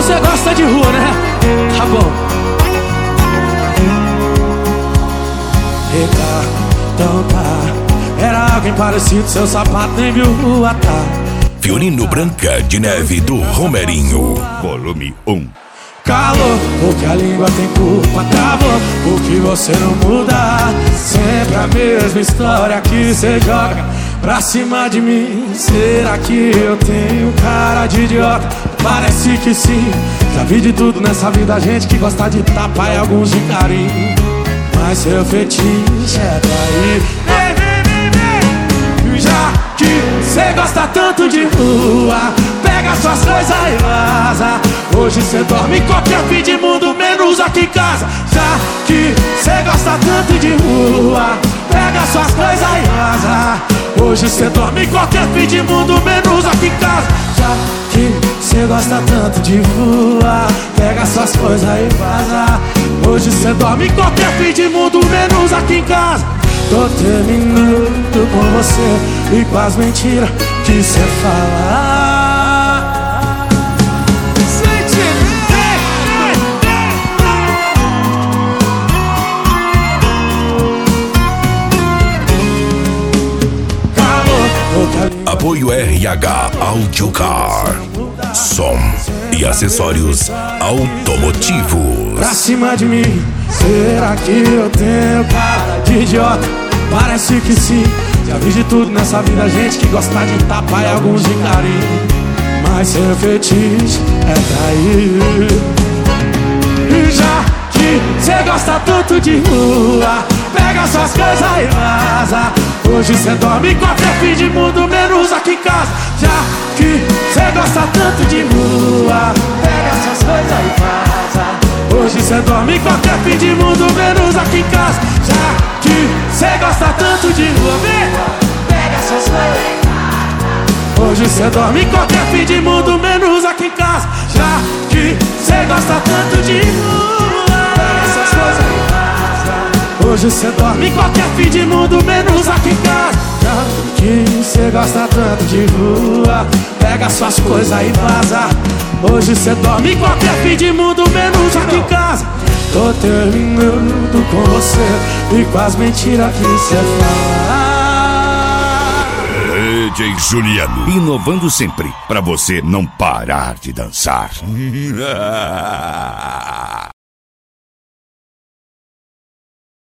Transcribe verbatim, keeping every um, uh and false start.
você gosta de rua, né? Tá bom. Eita, então tá. Era alguém parecido, seu sapato nem viu rua, tá. Violino Branca de Neve do Romerinho, volume um. Calor, porque a língua tem culpa, travou, porque você não muda. Sempre a mesma história que cê joga pra cima de mim. Será que eu tenho cara de idiota? Parece que sim. Já vi de tudo nessa vida, gente que gosta de tapa e alguns de carinho. Mas seu fetiche é trair. Vem, vem, vem, vem. Já que cê gosta tanto de rua, pega suas coisas e vaza. Hoje cê dorme em qualquer fim de mundo, menos aqui em casa. Já que cê gosta tanto de rua, pega suas coisas e vaza. Hoje cê dorme em qualquer fim de mundo, menos aqui em casa. Já que cê gosta tanto de rua, pega suas coisas e vaza. Hoje cê dorme em qualquer fim de mundo, menos aqui em casa. Tô terminando com você e com as mentiras que cê fala. Apoio R H Audiocar, som e acessórios automotivos. Pra cima de mim, será que eu tenho cara de idiota? Parece que sim. Já vi de tudo nessa vida, gente que gosta de tapa e alguns de carinho. Mas seu fetiche é trair. E já que cê gosta tanto de rua, pega suas coisas e vaza. Hoje cê dorme em qualquer fim de mundo, menos aqui em casa. Já que cê gosta tanto de rua, pega suas coisas e vaza. Hoje cê dorme em qualquer fim de mundo, menos aqui em casa. Já que cê gosta tanto de rua, vem, pega suas coisas e vaza. Hoje cê dorme em qualquer fim de mundo, menos aqui em casa. Já que cê gosta tanto de rua, pega suas coisas e vaza. Hoje cê dorme em qualquer fim de mundo, menos aqui em casa. Já que cê gosta tanto de rua, pega suas coisas e vaza. Hoje cê dorme em qualquer fim de mundo, menos aqui em casa. Tô terminando com você e com as mentiras que cê fala. D J Juliano, inovando sempre, pra você não parar de dançar.